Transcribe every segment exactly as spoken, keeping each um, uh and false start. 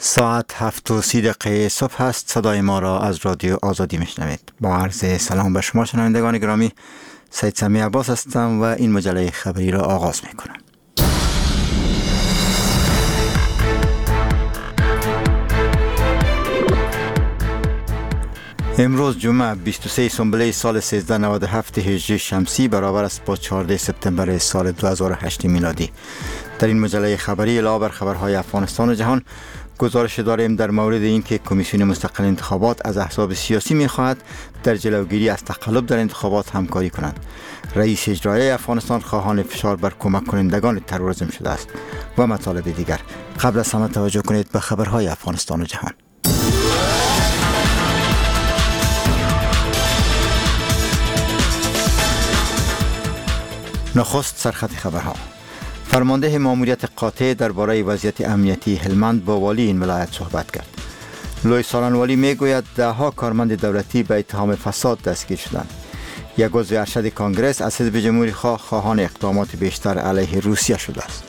ساعت هفت و سی دقیقه صبح است. صدای ما را از رادیو آزادی میشنوید. با عرض سلام به شما شنوندگان گرامی، سید سمی عباس هستم و این مجله خبری را آغاز میکنم. امروز جمعه بیست و سه سنبله سال سیزده نود و هفت هجری شمسی برابر است با چهارده سپتامبر سال دو هزار و هشت میلادی. در این مجله خبری علاوه بر خبرهای افغانستان و جهان گزارش داریم در مورد اینکه کمیسیون مستقل انتخابات از احزاب سیاسی می‌خواهد در جلوگیری از تقلب در انتخابات همکاری کنند. رئیس اجرایی افغانستان خواهان فشار بر کمک کنندگان تروریسم شده است و مطالب دیگر. قبل از همه توجه کنید به خبرهای افغانستان و جهان. نخست سرخط خبرها. فرمانده ماموریت قاطع درباره وضعیت امنیتی هلمند با والی این ولایت صحبت کرد. لوی سارنوالی میگوید دهها کارمند دولتی به اتهام فساد دستگیر شدند. یک عضو ارشد کانگرس از حزب جمهوری خواه خواهان اقدامات بیشتر علیه روسیه شده است.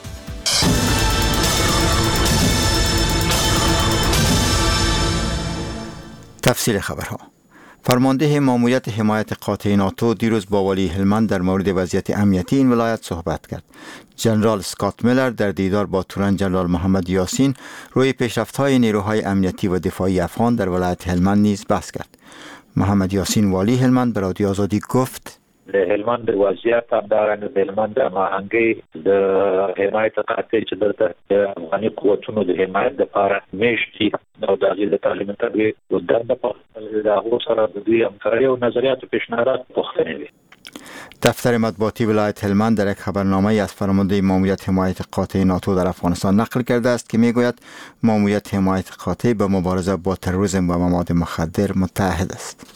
تفصیل خبرها. فرمانده ماموریت حمایت قاطع ناتو دیروز با والی هلمند در مورد وضعیت امنیتی این ولایت صحبت کرد. جنرال اسکات میلر در دیدار با تورن جنرال محمد یاسین روی پیشرفت‌های نیروهای امنیتی و دفاعی افغان در ولایت هلمند نیز بحث کرد. محمد یاسین والی هلمند به رادیو آزادی گفت: هلمند وضعیت هم دارن هلمند مهنگی د حمایت قاطع چې دلته افغاني قوتونو د حمایت لپاره میشتي او د غیر تعلیم تربیه او د د هغو سره د دوی همکاري او نظریات پیشنهادات پوښتنې دي. دفتر مطبوعاتی ولایت هلمند در یک خبرنامه از فرمانده ماموریت حمایت قاطع ناتو در افغانستان نقل کرده است که میگوید ماموریت حمایت قاطع به مبارزه با تروریسم و مواد مخدر متحد است.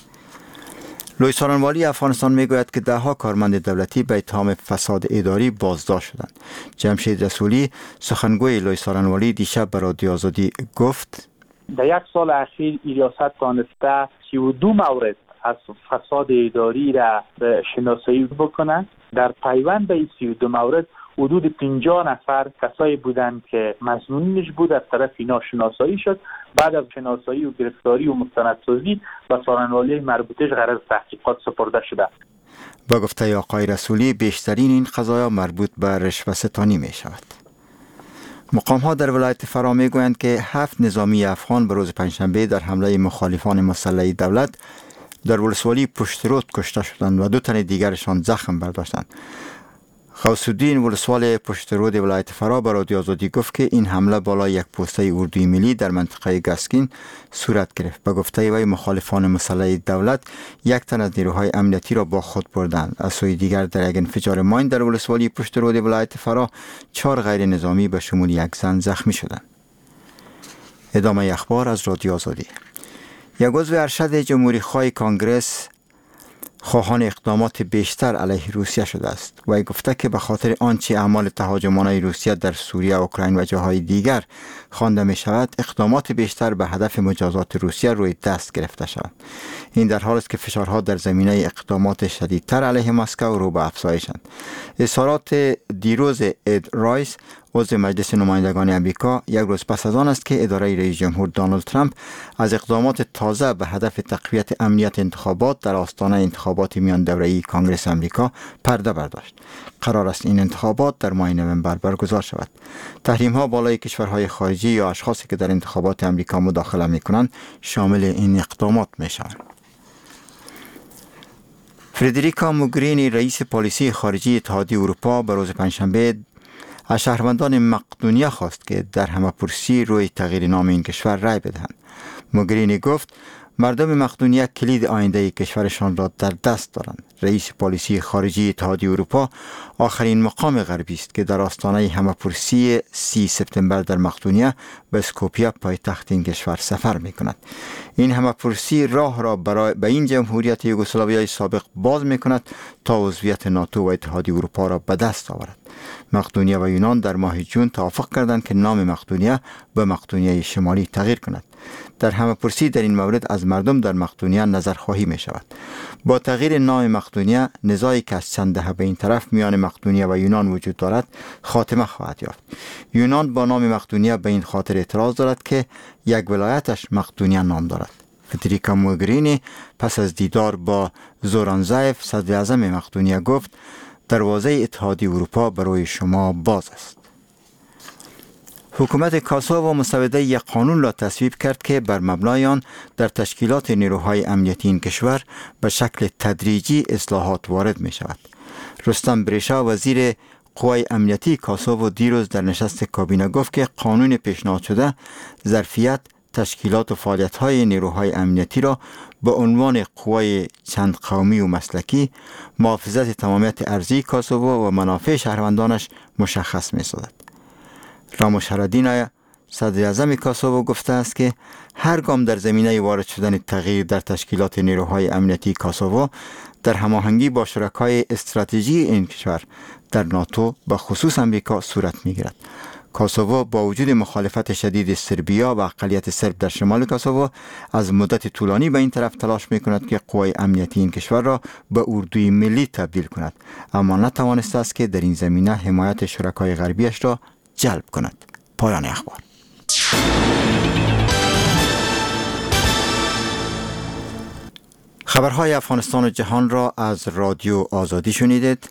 لوی سارنوالی افغانستان میگوید که دهها کارمند دولتی به اتهام فساد اداری بازداشت شدند. جمشید رسولی سخنگوی لوی سارنوالی دیشب به رادیو آزادی گفت: در یک سال اخیر ریاست دانسته سی و دو مورد از فساد اداری را شناسایی بکنند. در پیوند به این سی و دو مورد حدود پنجاه نفر کسایی بودند که مظنونش بود از طرف اینا شناسایی شد. بعد از شناسایی و گرفتاری و مستندسازی به سارنوالی مربوطش قرار تحقیقات سپرده شده. با گفته آقای رسولی بیشترین این قضایا مربوط به رشوه ستانی می شود. مقام ها در ولایت فرا می گویند که هفت نظامی افغان به روز پنجشنبه در حمله مخالفان مسلح دولت در ولسوالی پشترود کشته شدند و دو تن دیگرشان زخم برداشتند. غوث الدین ولسوال پشترود ولایت فرا به رادیو آزادی گفت که این حمله بالای یک پوسته اردوی ملی در منطقه گسکین صورت گرفت. به گفته وی مخالفان مسلح دولت یک تن از نیروهای امنیتی را با خود بردند. از سوی دیگر در یک انفجار ماین در ولسوالی پشترود ولایت فرا چهار غیر نظامی به شمول یک زن زخمی شدند. ادامه اخبار از رادیو آزادی. یک عضو ارشد جمهوری خواه کانگرس خواهان اقدامات بیشتر علیه روسیه شده است. وی گفته که به خاطر آنچه اعمال تهاجمانه روسیه در سوریه، اوکراین و جاهای دیگر خوانده می شود، اقدامات بیشتر به هدف مجازات روسیه روی دست گرفته شود. این در حالی است که فشارها در زمینه اقدامات شدیدتر علیه مسکو رو به افزایشند. اظهارات دیروز اد رایس عضو مجلس نمایندگان امریکا یک روز پس از آن است که اداره رئیس جمهور دونالد ترامپ از اقدامات تازه به هدف تقویت امنیت انتخابات در آستانه انتخابات میان دوره‌ای کانگرس امریکا پرده برداشت. قرار است این انتخابات در ماه نوامبر برگزار شود. تحریم ها بالای کشورهای خارجی یا اشخاصی که در انتخابات امریکا مداخله می کنند شامل این اقدامات می شوند. فردریکا موگرینی رئیس پالیسی خارجی اتحادیه اروپا به روز پنجشنبه از شهروندان مقدونیه خواست که در همه‌پرسی روی تغییر نام این کشور رای بدهند. موگرینی گفت مردم مقدونیه کلید آینده کشورشان را در دست دارند. رئیس پالیسی خارجی اتحادیه اروپا آخرین مقام غربی است که در آستانه همه‌پرسی سی سپتامبر در مقدونیه به اسکوپیه پایتخت این کشور سفر می کند. این همه‌پرسی راه را برای به این جمهوریت یوگسلاویای سابق باز می کند تا عضویت ناتو و اتحادیه اروپا را به دست آورد. مقدونیه و یونان در ماه جون توافق کردند که نام مقدونیه به مقدونیه شمالی تغییر کند. در همه پرسی در این مورد از مردم در مقدونیه نظرخواهی می شود. با تغییر نام مقدونیه، نزاعی که از چند دهه به این طرف میان مقدونیه و یونان وجود دارد خاتمه خواهد یافت. یونان با نام مقدونیه به این خاطر اعتراض دارد که یک ولایتش مقدونیه نام دارد. فدریکا موگرینی پس از دیدار با زوران زایف صدر اعظم مقدونیه گفت دروازه اتحادیه اروپا برای شما باز است. حکومت کاسوو مسوده یک قانون را تصویب کرد که بر مبنای آن در تشکیلات نیروهای امنیتی این کشور به شکل تدریجی اصلاحات وارد می شود. رستم بریشا وزیر قوای امنیتی کاسوو دیروز در نشست کابینه گفت که قانون پیشنهاد شده ظرفیت، تشکیلات و فعالیت‌های نیروهای امنیتی را به عنوان قوای چند قومی و مسلکی محافظت تمامیت ارضی کاسوو و منافع شهروندانش مشخص می‌سازد. راموش هرادین صدر اعظم کاسوو گفته است که هر گام در زمینه وارد شدن تغییر در تشکیلات نیروهای امنیتی کاسوو در هماهنگی با شرکای استراتژی این کشور در ناتو به خصوص امریکا صورت می‌گیرد. کاسوو با وجود مخالفت شدید سربیا و اقلیت سرب در شمال کاسوو از مدت طولانی به این طرف تلاش می‌کند که قوای امنیتی این کشور را به اردوی ملی تبدیل کند، اما نتوانسته است که در این زمینه حمایت شرکای غربیش را جلب کند. پایان اخبار. خبرهای افغانستان و جهان را از رادیو آزادی شنیدید.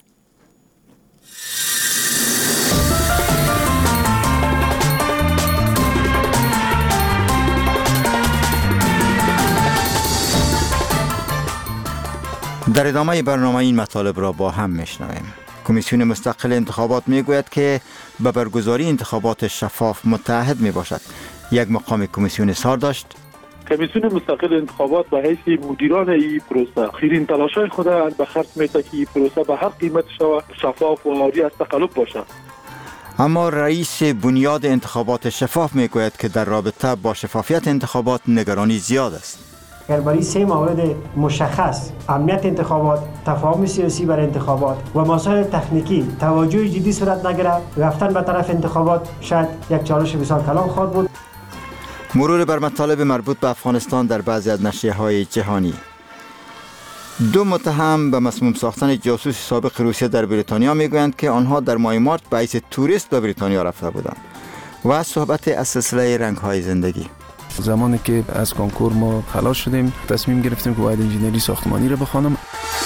در ادامه برنامه این مطالب را با هم میشنویم. کمیسیون مستقل انتخابات میگوید که به برگزاری انتخابات شفاف متعهد می باشد. یک مقام کمیسیون اظهار داشت کمیسیون مستقل انتخابات به حیث مدیران این پروسه خیرین تلاش‌های خود به خرج می‌دهد که این پروسه به هر قیمت شفاف و عاری از تقلب باشد. اما رئیس بنیاد انتخابات شفاف میگوید که در رابطه با شفافیت انتخابات نگرانی زیاد است. درباره سه مورد مشخص، امنیت انتخابات، تفاهم سیاسی بر انتخابات و مسائل تکنیکی توجه جدی صورت نگرفت، رفتن به طرف انتخابات شاید یک چالش بسیار کلان خواهد بود. مرور بر مطالب مربوط به افغانستان در بعضی از نشریه‌های جهانی. دو متهم به مسموم ساختن جاسوس سابق روسیه در بریتانیا میگویند که آنها در ماه مارس به حیث توریست به بریتانیا رفته بودند. و صحبت از سلسله رنگ‌های زندگی. زمانی که از کنکور ما خلاص شدیم تصمیم گرفتیم که باید انجینری ساختمانی رو بخوانم.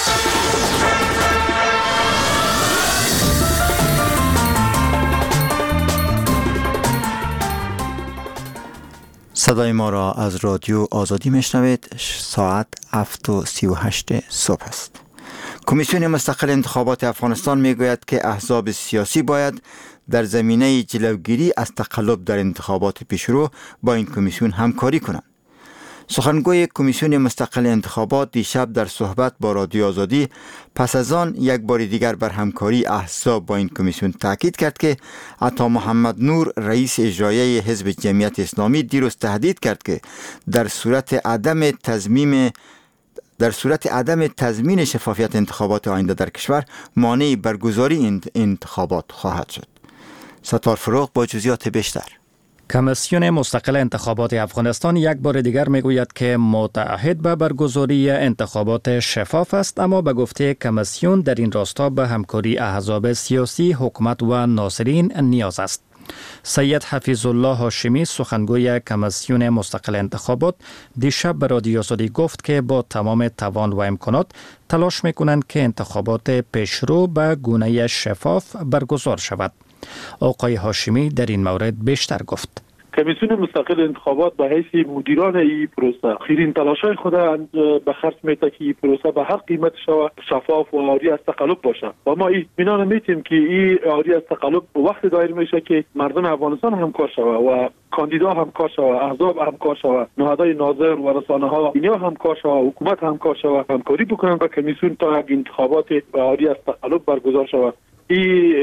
صدای ما را از رادیو آزادی میشنوید. ساعت هفت و سی و هشت صبح است. کمیسیون مستقل انتخابات افغانستان میگوید که احزاب سیاسی باید در زمینه جلوگیری از تقلب در انتخابات پیشرو با این کمیسیون همکاری کنند. سخنگوی کمیسیون مستقل انتخابات دیشب در صحبت با رادیو آزادی پس از آن یک بار دیگر بر همکاری احزاب با این کمیسیون تاکید کرد که عطا محمد نور رئیس اجرایی حزب جمعیت اسلامی دیروز تهدید کرد که در صورت عدم تضمین در صورت عدم تضمین شفافیت انتخابات آینده در کشور مانع برگزاری این انتخابات خواهد شد. ستار فروغ با جزئیات بیشتر. کمیسیون مستقل انتخابات افغانستان یک بار دیگر میگوید که متعهد به برگزاری انتخابات شفاف است، اما به گفته کمیسیون در این راستا به همکاری احزاب سیاسی، حکومت و ناظرین نیاز است. سید حفیظ الله هاشمی سخنگوی کمیسیون مستقل انتخابات دیشب به رادیو آزادی گفت که با تمام توان و امکانات تلاش میکنند که انتخابات پیشرو به گونه شفاف برگزار شود. آقای هاشمی در این مورد بیشتر گفت. کمیسیون مستقل انتخابات به حیث مدیران این پروسه خیرین تلاش‌های خود به خرج می‌دهد که این پروسه به هر قیمت شفاف و عاری از تقلب باشد و ما اطمینان می‌دیم که این عاری از تقلب وقت دایر میشه که مردم افغانستان همکار شود و کاندیدا همکار شود، احزاب همکار شود، نهادهای ناظر و رسانه‌ها اینا همکار شود، حکومت همکار شود، همکاری بکنند با کمیسیون تا یک انتخابات عاری از تقلب برگزار شود. این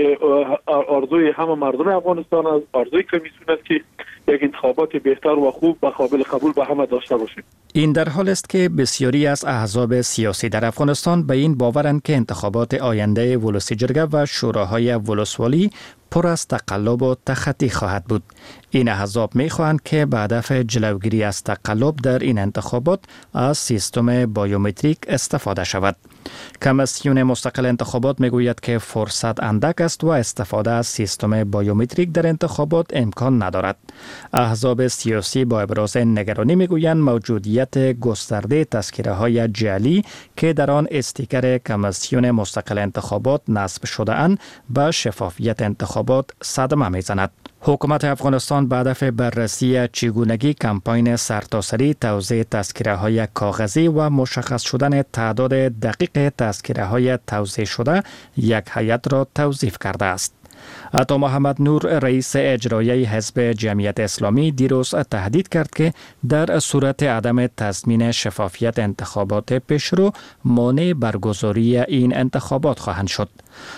آرزوی همه مردم افغانستان است، آرزوی کمیسیون است که یک انتخابات بهتر و خوب و قابل قبول به همه داشته باشیم. این در حال است که بسیاری از احزاب سیاسی در افغانستان به این باورند که انتخابات آینده ولسی جرگه و شوراهای ولسوالی پر از تقلب و تخطی خواهد بود. این احزاب می‌خواهند که به هدف جلوگیری از تقلب در این انتخابات از سیستم بایومتریک استفاده شود. کمیسیون مستقل انتخابات میگوید که فرصت اندک است و استفاده از سیستم بایومتریک در انتخابات امکان ندارد. احزاب سیاسی با ابراز نگرانی میگویند موجودیت گسترده تذکره‌های جعلی که در آن استیکر کمیسیون مستقل انتخابات نصب شده اند به شفافیت انتخابات صدمه میزند. حکومت افغانستان به هدف بررسی چگونگی کمپاین سرتاسری توزیع تذکره‌های کاغذی و مشخص شدن تعداد دقیق تذکره‌های توزیع شده یک هیئت را توظیف کرده است. عطا محمد نور رئیس اجرایی حزب جمعیت اسلامی دیروز تهدید کرد که در صورت عدم تضمین شفافیت انتخابات پیشرو مانع برگزاری این انتخابات خواهند شد.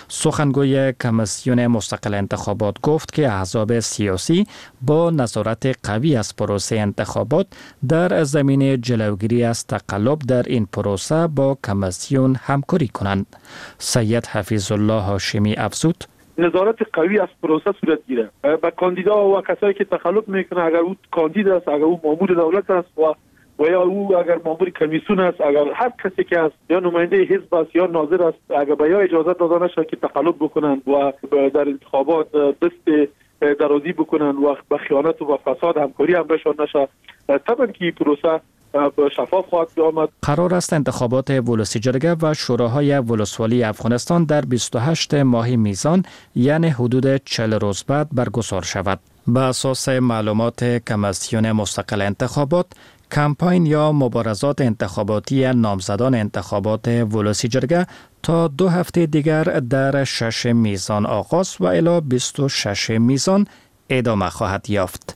سخنگوی کمیسیون مستقل انتخابات گفت که احزاب سیاسی با نظارت قوی از پروسه انتخابات در زمینه جلوگیری از تقلب در این پروسه با کمیسیون همکاری کنند. سید حفیظ الله هاشمی افزود: نظارت قوی از پروسه صورت گیره به کاندیدا و کسایی که تخلف میکنه، اگر او کاندید است، اگر او مامور دولت است و و یا او اگر مامور کمیسیون است، اگر هر کسی که است یا نماینده حزب است یا ناظر است، اگر به یا اجازه داده نشه که تخلف بکنند و در انتخابات دست درازی بکنند و به خیانت و فساد همکاری هم بشون نشه، طبعا که پروسه شفاف خواهد آمد. قرار است انتخابات ولسی جرگه و شوراهای ولسوالی افغانستان در بیست و هشتم ماه میزان یعنی حدود چهل روز بعد برگزار شود. بر اساس معلومات کمیسیون مستقل انتخابات، کمپاین یا مبارزات انتخاباتی نامزدان انتخابات ولسی جرگه تا دو هفته دیگر در شش میزان آغاز و الی بیست و شش میزان ادامه خواهد یافت.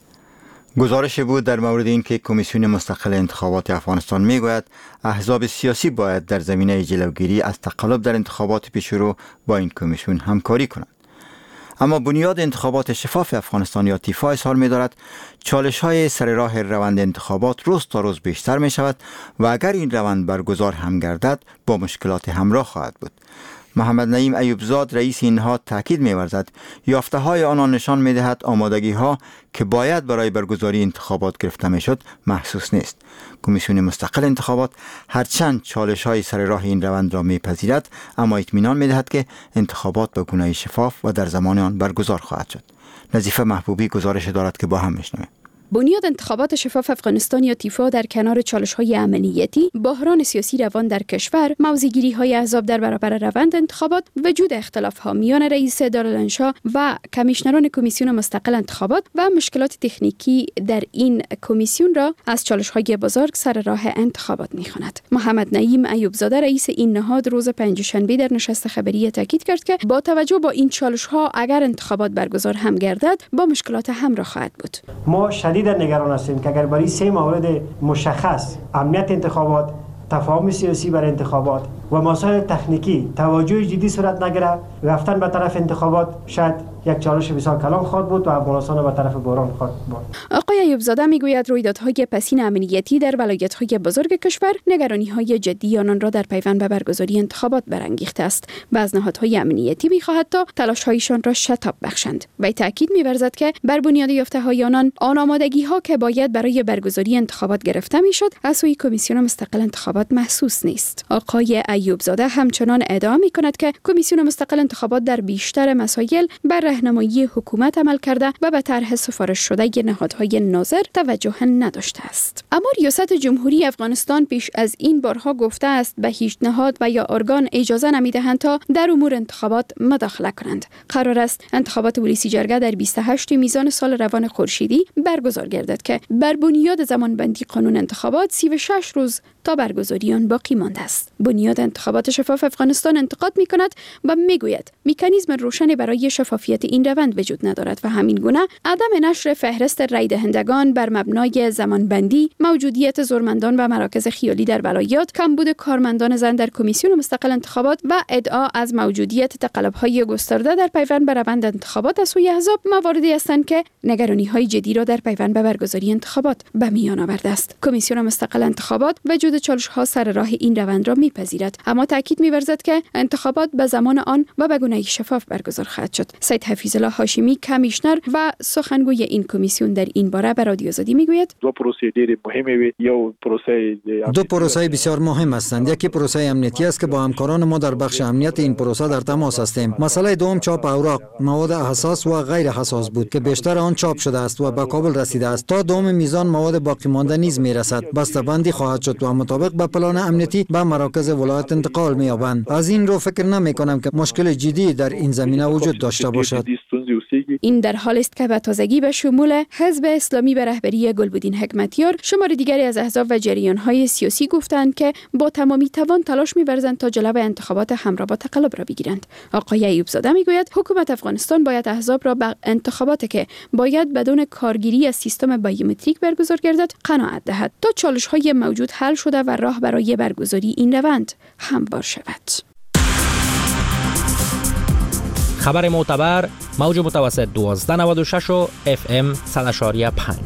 گزارش بود در مورد اینکه کمیسیون مستقل انتخابات افغانستان میگوید احزاب سیاسی باید در زمینه جلوگیری از تقلب در انتخابات پیشرو با این کمیسیون همکاری کنند. اما بنیاد انتخابات شفاف افغانستان یا تیفا اظهار می‌دارد چالش های سر راه روند انتخابات روز تا روز بیشتر می شود و اگر این روند برگزار هم گردد با مشکلات همراه خواهد بود. محمد نعیم ایوبزاد رئیس این نهاد تاکید می‌ورزد یافته های آنان نشان می‌دهد آمادگی ها که باید برای برگزاری انتخابات گرفته می‌شد محسوس نیست. کمیسیون مستقل انتخابات هرچند چالش های سر راه این روند را می‌پذیرد اما اطمینان می‌دهد که انتخابات به گونه شفاف و در زمان آن برگزار خواهد شد. نظیفه محبوبی گزارش دارد که با هم می‌شنویم. بنیاد انتخابات شفاف افغانستان یا تیفا در کنار چالش‌های امنیتی، بحران سیاسی روان در کشور، موضع‌گیری‌های احزاب در برابر روند انتخابات، وجود اختلاف‌ها میان رئیس دارالانشا و کمیشنران کمیسیون مستقل انتخابات و مشکلات تکنیکی در این کمیسیون را از چالش‌های بزرگ سر راه انتخابات می‌خواند. محمد نعیم ایوبزاده رئیس این نهاد روز پنجشنبه در نشست خبری تاکید کرد که با توجه به این چالش‌ها اگر انتخابات برگزار هم گردد با مشکلات همراه خواهد بود. ما شدیداً نگران هستیم که اگر برای سه مورد مشخص، امنیت انتخابات، تفاهم سیاسی بر انتخابات و مسائل تکنیکی توجه جدی صورت نگیرد، رفتن به طرف انتخابات شاید یک چالش بسیار کلان خواهد بود و افغانستان به طرف بحران خواهد بود. آقای ایوبزاده میگوید رویدادهای پسین امنیتی در ولایت‌های بزرگ کشور نگرانی‌های جدی آنان را در پیوند به برگزاری انتخابات برانگیخته است. بعض نهادهای امنیتی می‌خواهد تا تلاش‌هایشان را شتاب بخشند. وی تاکید می‌ورزد که بر بنیاد یافته‌های آنان آن آمادگی‌ها که باید برای برگزاری انتخابات گرفته می‌شد از سوی کمیسیون مستقل انتخابات محسوس نیست. آقای ایوبزاده همچنان ادعا می‌کند که کمیسیون مستقل انتخابات در بیشتر مسائل بر راهنمایی حکومت عمل کرده و به طرح سفارش شده نهادهای ناظر توجه نداشته است. اما ریاست جمهوری افغانستان پیش از این بارها گفته است به هیچ نهاد و یا ارگان اجازه نمیدهند تا در امور انتخابات مداخله کنند. قرار است انتخابات ولسی جرگه در بیست و هشتم میزان سال روان خورشیدی برگزار گردد که بر بنیاد زمانبندی قانون انتخابات سی و شش روز تا برگزاری آن باقی مانده است. بنیاد انتخابات شفاف افغانستان انتقاد می‌کند و میگوید مکانیزم روشنی برای شفافیت این روند وجود ندارد و همین گونه عدم نشر فهرست رای دهندگان بر مبنای زمانبندی، موجودیت زورمندان و مراکز خیالی در ولایات، کمبود کارمندان زن در کمیسیون مستقل انتخابات و ادعا از موجودیت تقلب‌های گسترده در پیوند به روند انتخابات از سوی احزاب مواردی هستند که نگرانی‌های جدی را در پیوند به برگزاری انتخابات به میان آورده است. کمیسیون مستقل انتخابات وجود چالش‌ها سر راه این روند را می‌پذیرد میگوید، اما تاکید می‌ورزد که انتخابات به زمان آن و به گونه‌ای شفاف برگزار خواهد شد. سید حفیظ الله هاشمی کمیشنر و سخنگوی این کمیسیون در این باره به رادیو آزادی میگوید دو پروسه ډېر مهمه یا پروسه دو پروسه بسیار مهم هستند. یکی پروسه امنیتی است که با همکاران ما در بخش امنیت این پروسه در تماس هستیم. مسئله دوم چاپ اوراق، مواد حساس و غیر حساس بود که بیشتر آن چاپ شده است و به کابل رسیده است. تا دوم میزان مواد باقی مانده نیز میرسد. بسته‌بندی خواهد شد و مطابق به پلان امنیتی به مراکز ولایت انتقال می‌یابند. از این رو فکر نمی‌کنم که مشکل جدی در این زمینه وجود داشته باشد. این در حال است که به تازگی به شمول حزب اسلامی به رهبری گلبدین حکمتیار شمار دیگری از احزاب و جریان‌های سیاسی گفتند که با تمامی توان تلاش می‌ورزند تا جلو انتخابات همراه با تقلب را بگیرند. آقای ایوب زاده میگوید حکومت افغانستان باید احزاب را به انتخاباتی که باید بدون کارگیری از سیستم بایومتریک برگزار گردد قناعت دهد تا چالش‌های موجود حل شده و راه برای برگزاری این روند هموار شود. خبر معتبر موج متوسط دوازده نود و شش و اف ام صد و پنج.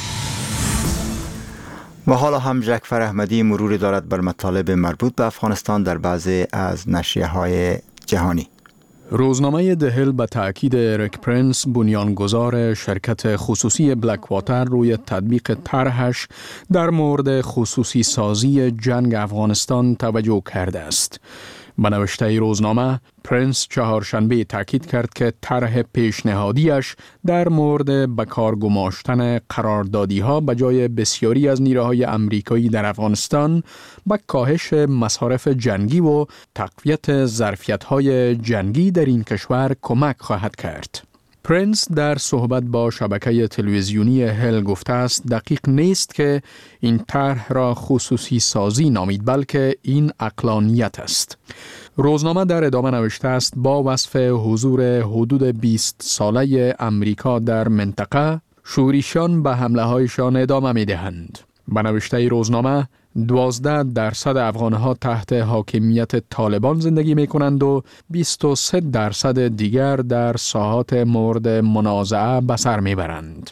و حالا هم جعفر احمدی مروری دارد بر مطالب مربوط به افغانستان در بعضی از نشریه‌های جهانی. روزنامه دهل به تأکید اریک پرنس بنیانگذار شرکت خصوصی بلک واتر روی تطبیق طرحش در مورد خصوصی سازی جنگ افغانستان توجه کرده است. به نوشته روزنامه، پرنس چهارشنبه تاکید کرد که طرح پیشنهادیش در مورد به کار گماشتن قراردادی‌ها به جای بسیاری از نیروهای امریکایی در افغانستان به کاهش مصارف جنگی و تقویت ظرفیت‌های جنگی در این کشور کمک خواهد کرد. پرنس در صحبت با شبکه تلویزیونی هل گفته است دقیق نیست که این طرح را خصوصی سازی نامید، بلکه این عقلانیت است. روزنامه در ادامه نوشته است با وصف حضور حدود بیست ساله امریکا در منطقه، شوریشان به حمله هایشان ادامه می دهند. به نوشته روزنامه، دوازده درصد افغانها تحت حاکمیت طالبان زندگی می کنند و بیست و سه درصد دیگر در ساحات مورد منازعه به سر می برند.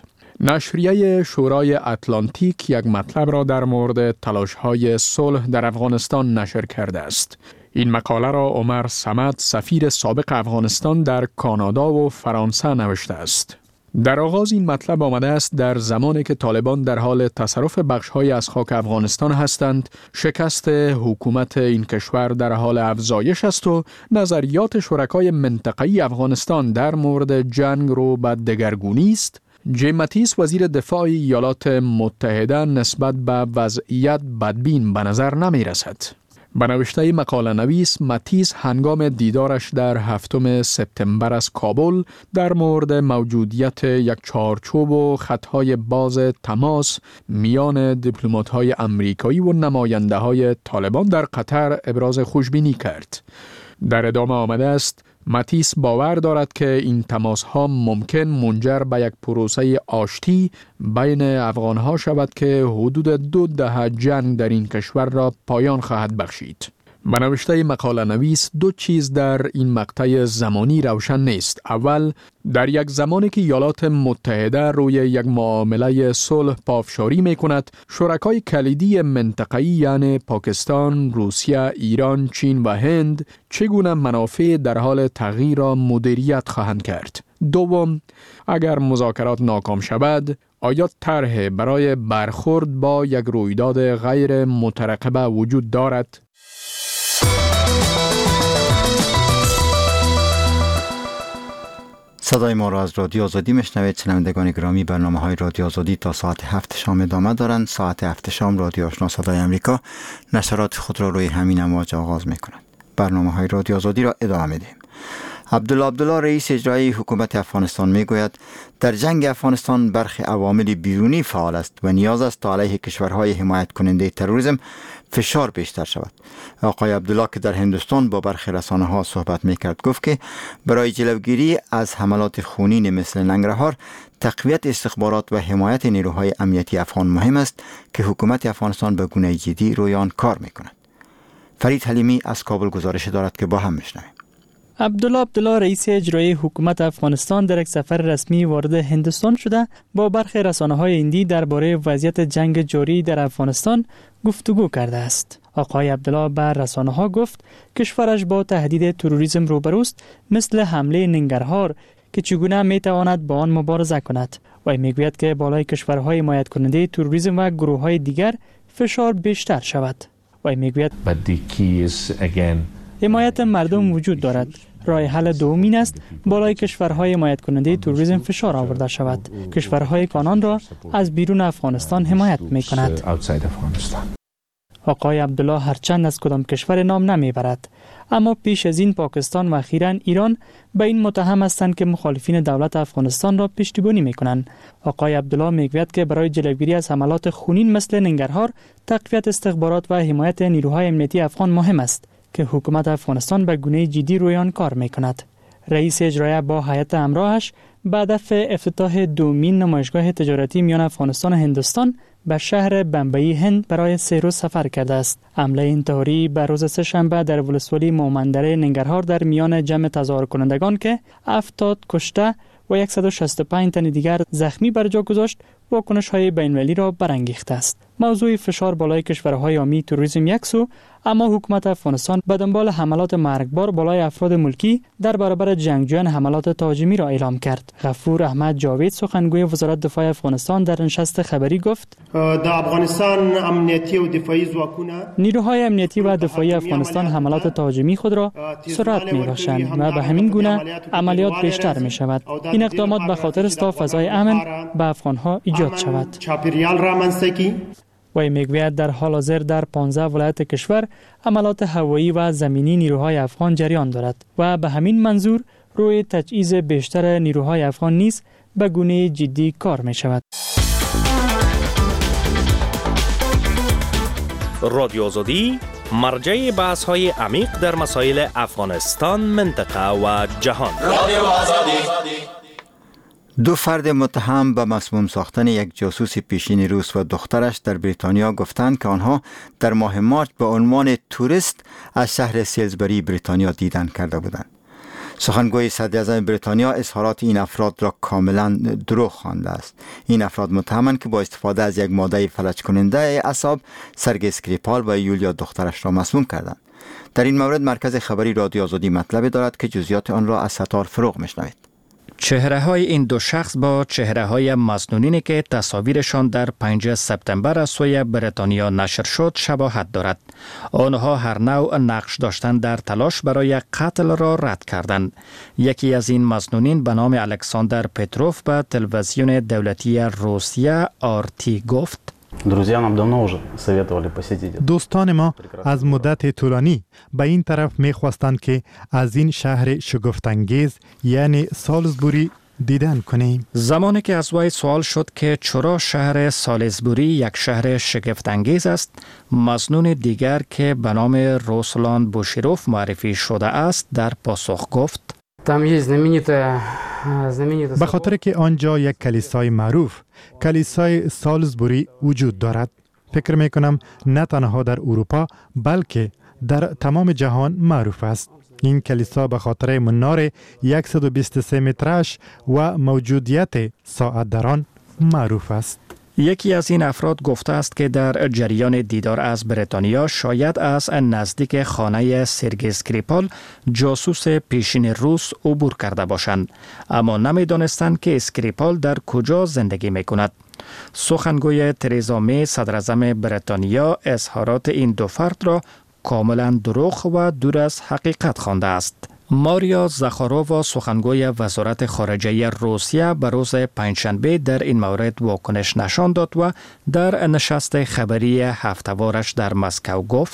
نشریه شورای اتلانتیک یک مطلب را در مورد تلاش‌های صلح در افغانستان نشر کرده است. این مقاله را عمر صمد، سفیر سابق افغانستان در کانادا و فرانسه نوشته است. در آغاز این مطلب آمده است در زمانی که طالبان در حال تصرف بخش‌های از خاک افغانستان هستند، شکست حکومت این کشور در حال افزایش است و نظریات شرکای منطقه‌ای افغانستان در مورد جنگ رو به دگرگونی است. جیم ماتیس، وزیر دفاع ایالات متحده، نسبت به وضعیت بدبین به نظر نمی رسد. به نوشته مقاله نویس، ماتیس هنگام دیدارش در هفتم سپتامبر از کابل در مورد موجودیت یک چارچوب و خطهای باز تماس میان دیپلمات‌های امریکایی و نماینده‌های طالبان در قطر ابراز خوشبینی کرد. در ادامه آمده است ماتیس باور دارد که این تماس‌ها ممکن منجر به یک پروسه آشتی بین افغان‌ها شود که حدود دو دهه جنگ در این کشور را پایان خواهد بخشید. به نوشته مقاله نویس، دو چیز در این مقطع زمانی روشن نیست. اول، در یک زمانی که ایالات متحده روی یک معامله صلح پافشاری می کند، شرکای کلیدی منطقه‌ای یعنی پاکستان، روسیه، ایران، چین و هند چگونه منافع در حال تغییر را مدیریت خواهند کرد. دوم، اگر مذاکرات ناکام شود، آیا طرح برای برخورد با یک رویداد غیر مترقبه وجود دارد؟ صدای ما را از رادیو آزادی میشنوید. شنوندگان گرامی، برنامه های رادیو آزادی تا ساعت هفت شام ادامه دارند. ساعت هفت شام رادیو آشنا صدای امریکا نشرات خود را روی همین امواج آغاز میکنند. برنامه های رادیو آزادی را ادامه میدهیم. عبدالله عبدالله رئیس اجرایی حکومت افغانستان میگوید در جنگ افغانستان برخی عوامل بیرونی فعال است و نیاز است تا علیه کشورهای حمایت کننده تروریسم فشار بیشتر شود. آقای عبدالله که در هندوستان با برخی رسانه ها صحبت میکرد گفت که برای جلوگیری از حملات خونین مثل ننگرهار، تقویت استخبارات و حمایت نیروهای امنیتی افغان مهم است که حکومت افغانستان به گونه جدی روی آن کار میکند. فرید حلیمی از کابل گزارش دارد که با هم میشنویم. عبدالله عبدالله رئیس اجرایی حکومت افغانستان در یک سفر رسمی وارد هندوستان شده با برخی رسانه‌های هندی درباره وضعیت جنگ جاری در افغانستان گفتگو کرده است. آقای عبدالله به رسانه‌ها گفت کشورش با تهدید تروریسم روبروست، مثل حمله ننگرهار که چگونه میتواند با آن مبارزه کند. و میگوید که بالای کشورهای حمایت کننده تروریسم و گروه‌های دیگر فشار بیشتر شود. و میگوید حمایت مردم وجود دارد. راه حل دوم این است بالای کشورهای حمایت کننده تروریسم فشار آورده شود. کشورهای که آنان را از بیرون افغانستان حمایت می‌کند. آقای عبدالله هرچند از کدام کشور نام نمیبرد، اما پیش از این پاکستان و اخیراً ایران به این متهم هستند که مخالفین دولت افغانستان را پشتیبانی میکنند. آقای عبدالله میگوید که برای جلوگیری از حملات خونین مثل ننگرهار، تقویت استخبارات و حمایت نیروهای امنیتی افغان مهم است که حکومت افغانستان به گونه جدی روی آن کار میکند. رئیس اجرایی با هیئت همراهش به هدف افتتاح دومین نمایشگاه تجارتی میان افغانستان و هندوستان به شهر بمبئی هند برای سه روز سفر کرده است. حمله انتحاری به روز سه‌شنبه در ولسوالی مومندره ننگرهار در میان جمع تظاهر کنندگان که هفتاد کشته و صد و شصت و پنج تن دیگر زخمی بر جا گذاشت، واکنش‌های بین‌المللی را برانگیخته است. موضوع فشار بالای کشورهای حامی تروریسم یک سو، اما حکومت افغانستان به دنبال حملات مرگبار بالای افراد ملکی در برابر جنگجویان حملات تهاجمی را اعلام کرد. غفور احمد جاوید سخنگوی وزارت دفاع افغانستان در نشست خبری گفت: در افغانستان امنیتی و دفاعی ځواکونه نیروهای امنیتی و دفاعی افغانستان حملات تهاجمی خود را سرعت می‌بخشند و به همین گونه عملیات بیشتر می‌شود. این اقدامات به خاطر است تا فضای امن به افغان‌ها ایجاد شود. چاپیریال را منسکی و میگوید در حال حاضر در پانزده ولایت کشور عملات هوایی و زمینی نیروهای افغان جریان دارد و به همین منظور روی تجهیز بیشتر نیروهای افغان نیز به گونه جدی کار می شود. رادیو آزادی مرجع بحث های عمیق در مسائل افغانستان، منطقه و جهان. رادیو آزادی. دو فرد متهم به مسموم ساختن یک جاسوس پیشین روس و دخترش در بریتانیا گفتند که آنها در ماه مارچ به عنوان توریست از شهر سیلزبری بریتانیا دیدن کرده بودند. سخنگوی صدر اعظم بریتانیا اظهارات این افراد را کاملا دروغ خوانده است. این افراد متهمند که با استفاده از یک ماده فلج کننده اعصاب سرگئی اسکریپال و یولیا دخترش را مسموم کردند. در این مورد مرکز خبری رادیو آزادی مطلب دارد که جزئیات آن را از ستار فروغ میشنوید. چهره های این دو شخص با چهره های مسنونینی که تصاویرشان در پنجم سپتامبر از سوی بریتانیا نشر شد شباهت دارد. آنها هر نوع نقش داشتن در تلاش برای قتل را رد کردند. یکی از این مسنونین به نام الکساندر پتروف به تلویزیون دولتی روسیه آرتی گفت: دوستان ما از مدت طولانی به این طرف می خواستند که از این شهر شگفت‌انگیز یعنی سالزبوری دیدن کنیم. زمانی که از وی سوال شد که چرا شهر سالزبوری یک شهر شگفت‌انگیز است، مسنون دیگر که به نام روسلان بوشیروف معرفی شده است در پاسخ گفت: به خاطر که آنجا یک کلیسای معروف، کلیسای سالزبوری وجود دارد. فکر می کنم نه تنها در اروپا بلکه در تمام جهان معروف است. این کلیسا به خاطر منار صد و بیست و سه مترش و موجودیت ساعت در آن معروف است. یکی از این افراد گفته است که در جریان دیدار از بریتانیا شاید از نزدیک خانه سرگئی اسکریپال جاسوس پیشین روس عبور کرده باشند، اما نمی دانستند که اسکریپال در کجا زندگی می کند. سخنگوی تریزا می صدر اعظم بریتانیا اظهارات این دو فرد را کاملا دروغ و دور از حقیقت خوانده است. ماریا زاخارووا سخنگوی وزارت خارجه روسیه به روز پنجشنبه در این مورد واکنش نشان داد و در نشست خبری هفته‌وارش در مسکو گفت: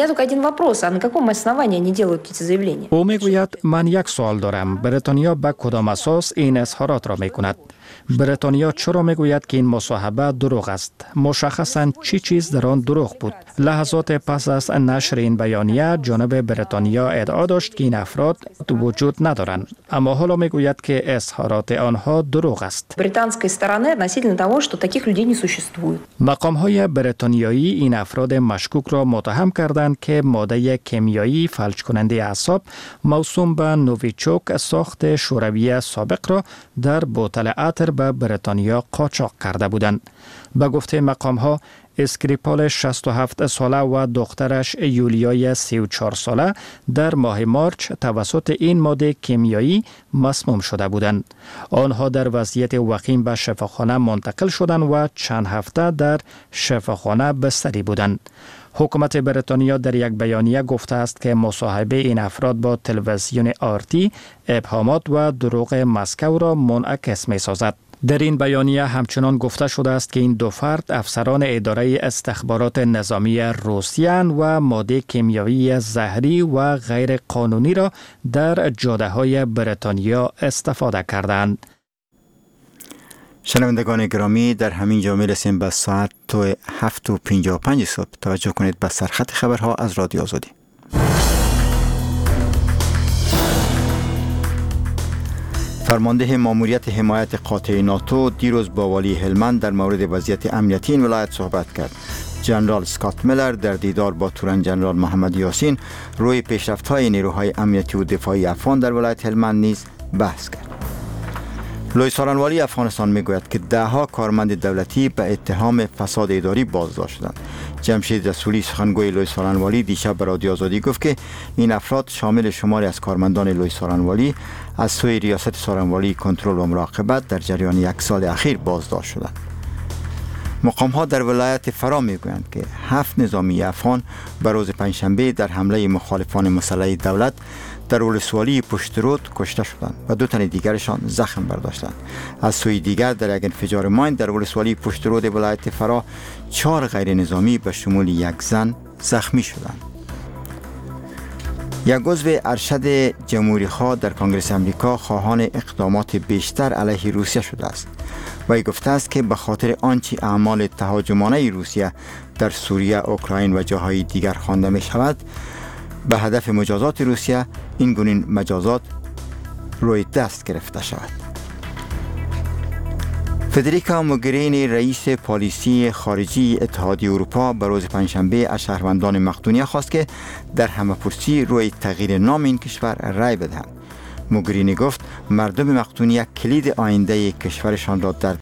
او میگوید من یک سوال دارم، بریتانیا به کدام اساس این اظهارات را میکند؟ بریتانیا چرا میگوید که این مصاحبه دروغ است؟ مشخصاً چی چیز در آن دروغ بود؟ لحظات پس از نشر این بیانیه جانب بریتانیا ادعا داشت که این افراد وجود ندارند، اما حالا میگوید که اظهارات آنها دروغ است. مقام های بریتانیایی این افراد مشکوک را متهم کرده کردند که ماده کیمیایی فلج کننده اعصاب موسوم به نوویچوک ساخت شوروی سابق را در بوتل عطر به بریتانیا قاچاق کرده بودند. به گفته مقام ها اسکریپال شصت و هفت ساله و دخترش یولیای سی و چهار ساله در ماه مارچ توسط این ماده کیمیایی مسموم شده بودند. آنها در وضعیت وخیم به شفاخانه منتقل شدند و چند هفته در شفاخانه بستری بودند. حکومت بریتانیا در یک بیانیه گفته است که مصاحبه این افراد با تلویزیون آرتی ابهامات و دروغ مسکو را منعکس می سازد. در این بیانیه همچنان گفته شده است که این دو فرد افسران اداره استخبارات نظامی روسیه و ماده کیمیایی زهری و غیر قانونی را در جاده های بریتانیا استفاده کردند. شنوندگان گرامی، در همین جا می‌رسیم به ساعت هفت و پنجاه و پنج صبح. توجه کنید به سرخط خبرها از رادیو آزادی. فرمانده ماموریت حمایت قاطع ناتو دیروز با والی هلمند در مورد وضعیت امنیتی این ولایت صحبت کرد. جنرال اسکات میلر در دیدار با تورن جنرال محمد یاسین روی پیشرفت‌های نیروهای امنیتی و دفاعی افغان در ولایت هلمند نیز بحث کرد. لوی سالنوالی افغانستان میگوید که دهها کارمند دولتی به اتهام فساد اداری بازداشت شدند. جمشید رسولی سخنگوی لوی سالنوالی دیشب به رادیو آزادی گفت که این افراد شامل شماری از کارمندان لوی سالنوالی از سوی ریاست سالنوالی کنترل و مراقبت در جریان یک سال اخیر بازداشت شدند. مقام ها در ولایت فرا میگویند که هفت نظامی افغان به روز پنجشنبه در حمله مخالفان مسلح دولت در ولسوالی پشت رود کشته شدند و دو تن دیگرشان زخم برداشتند. از سوی دیگر در یک انفجار ماین در ولسوالی پشت رود ولایت فرا چهار غیر نظامی به شمول یک زن زخمی شدند. یک عضو ارشد جمهوری خواه در کنگره امریکا خواهان اقدامات بیشتر علیه روسیه شده است. وی گفته است که به خاطر آنچه اعمال تهاجمانه روسیه در سوریه، اوکراین و جاهای دیگر خوانده می شود، به هدف مجازات روسیه این گونین مجازات روی دست گرفته شود. فدریکا موگرینی رئیس پالیسی خارجی اتحادیه اروپا به روز پنجشنبه از شهروندان مقدونیه خواست که در همه‌پرسی روی تغییر نام این کشور رأی بدهند. موگرینی گفت مردم مقدونیه کلید آینده کشورشان را در